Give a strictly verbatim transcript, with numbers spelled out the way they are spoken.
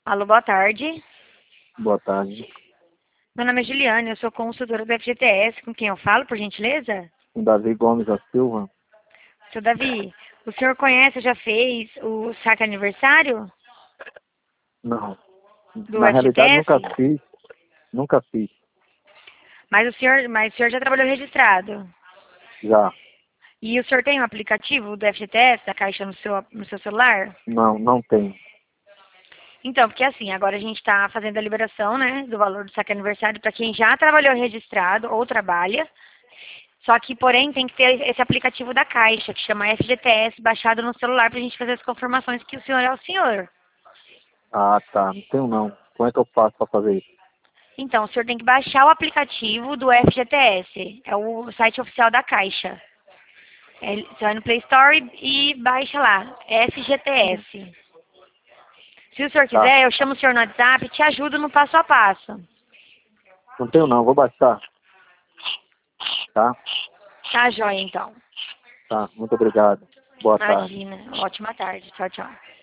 Alô, boa tarde. Boa tarde. Meu nome é Juliane, eu sou consultora do F G T S. Com quem eu falo, por gentileza? Com Davi Gomes da Silva? Seu Davi, o senhor conhece, já fez o saque aniversário Não. do Na realidade, F G T S? nunca fiz. Nunca fiz. Mas o senhor, mas o senhor já trabalhou registrado. Já. E o senhor tem um aplicativo do F G T S, da Caixa, no seu, no seu celular? Não, não tenho. Então, porque assim, agora a gente está fazendo a liberação, né, do valor do saque aniversário para quem já trabalhou registrado ou trabalha. Só que, porém, tem que ter esse aplicativo da Caixa, que chama F G T S, baixado no celular para a gente fazer as confirmações que o senhor é o senhor. Ah, tá. Não tenho não. Como é que eu faço para fazer isso? Então, o senhor tem que baixar o aplicativo do F G T S. É o site oficial da Caixa. É, você vai no Play Store e baixa lá, F G T S. Se o senhor Tá. quiser, eu chamo o senhor no WhatsApp e te ajudo no passo a passo. Não tenho não. Vou baixar. Tá? Tá, joia, então. Tá. Muito obrigado. Boa tarde. Imagina. Ótima tarde. Tchau, tchau.